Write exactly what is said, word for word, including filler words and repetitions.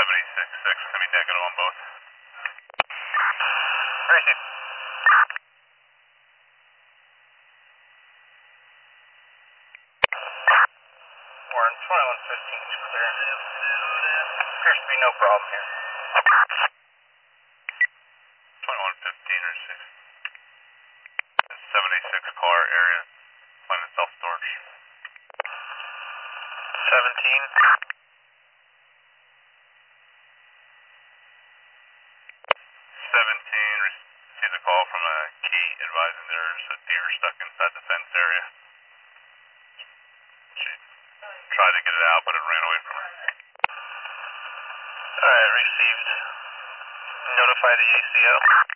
seventy-six six, gonna be negative on both. Racing. We're in twenty-one fifteen is clear. Appears to be no problem here. twenty-one fifteen or six. seventy-six car area, planning self-storage. seventeen. seventeen, received a call from a key advising there's a deer stuck inside the fence area. She tried to get it out, but it ran away from her. Alright, received. Notify the A C O.